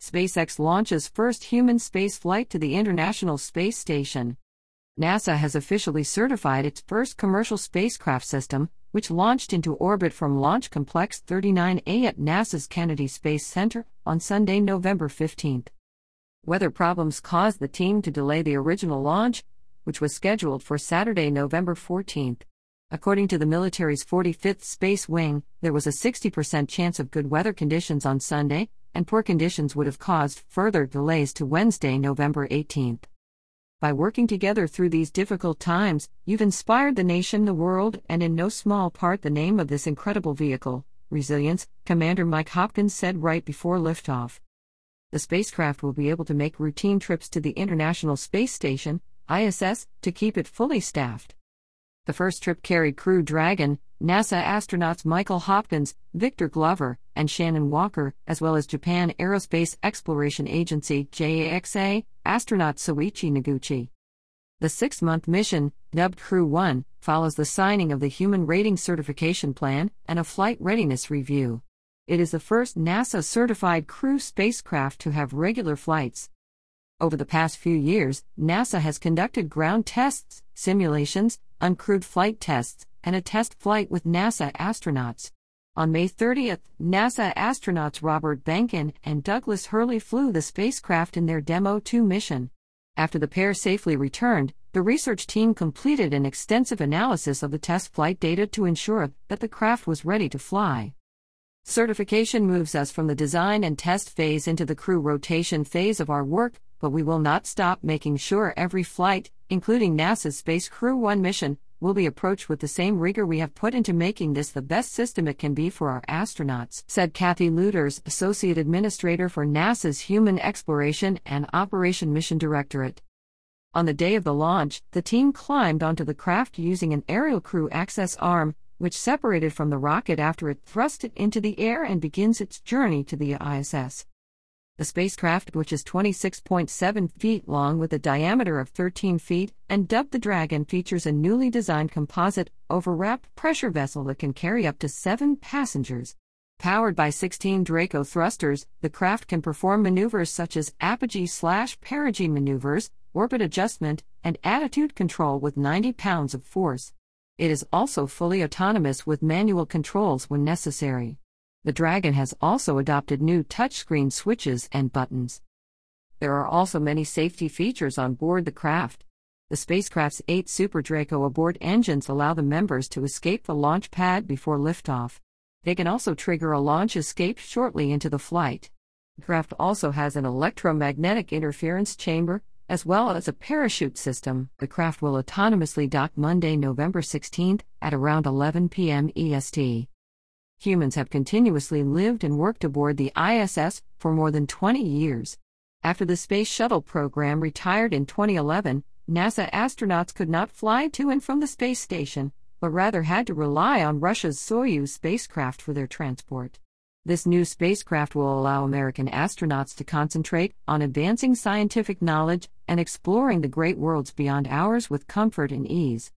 SpaceX launches first human spaceflight to the International Space Station. NASA has officially certified its first commercial spacecraft system, which launched into orbit from Launch Complex 39A at NASA's Kennedy Space Center on Sunday, November 15. Weather problems caused the team to delay the original launch, which was scheduled for Saturday, November 14. According to the military's 45th Space Wing, there was a 60% chance of good weather conditions on Sunday, and poor conditions would have caused further delays to Wednesday, November 18. By working together through these difficult times, you've inspired the nation, the world, and in no small part the name of this incredible vehicle, resilience, Commander Mike Hopkins said right before liftoff. The spacecraft will be able to make routine trips to the International Space Station, ISS, to keep it fully staffed. The first trip carried Crew Dragon, NASA astronauts Michael Hopkins, Victor Glover, and Shannon Walker, as well as Japan Aerospace Exploration Agency JAXA, astronaut Soichi Noguchi. The 6-month mission, dubbed Crew 1, follows the signing of the Human Rating Certification Plan and a Flight Readiness Review. It is the first NASA-certified crew spacecraft to have regular flights. Over the past few years, NASA has conducted ground tests, simulations, uncrewed flight tests, and a test flight with NASA astronauts. On May 30, NASA astronauts Robert Behnken and Douglas Hurley flew the spacecraft in their Demo 2 mission. After the pair safely returned, the research team completed an extensive analysis of the test flight data to ensure that the craft was ready to fly. Certification moves us from the design and test phase into the crew rotation phase of our work, but we will not stop making sure every flight, including NASA's Space Crew 1 mission, will be approached with the same rigor we have put into making this the best system it can be for our astronauts, said Kathy Lueders, Associate Administrator for NASA's Human Exploration and Operation Mission Directorate. On the day of the launch, the team climbed onto the craft using an aerial crew access arm, which separated from the rocket after it thrust it into the air and begins its journey to the ISS. The spacecraft, which is 26.7 feet long with a diameter of 13 feet, and dubbed the Dragon, features a newly designed composite, overwrapped pressure vessel that can carry up to 7 passengers. Powered by 16 Draco thrusters, the craft can perform maneuvers such as apogee/perigee maneuvers, orbit adjustment, and attitude control with 90 pounds of force. It is also fully autonomous with manual controls when necessary. The Dragon has also adopted new touchscreen switches and buttons. There are also many safety features on board the craft. The spacecraft's 8 Super Draco abort engines allow the members to escape the launch pad before liftoff. They can also trigger a launch escape shortly into the flight. The craft also has an electromagnetic interference chamber, as well as a parachute system. The craft will autonomously dock Monday, November 16, at around 11 p.m. EST. Humans have continuously lived and worked aboard the ISS for more than 20 years. After the Space Shuttle program retired in 2011, NASA astronauts could not fly to and from the space station, but rather had to rely on Russia's Soyuz spacecraft for their transport. This new spacecraft will allow American astronauts to concentrate on advancing scientific knowledge and exploring the great worlds beyond ours with comfort and ease.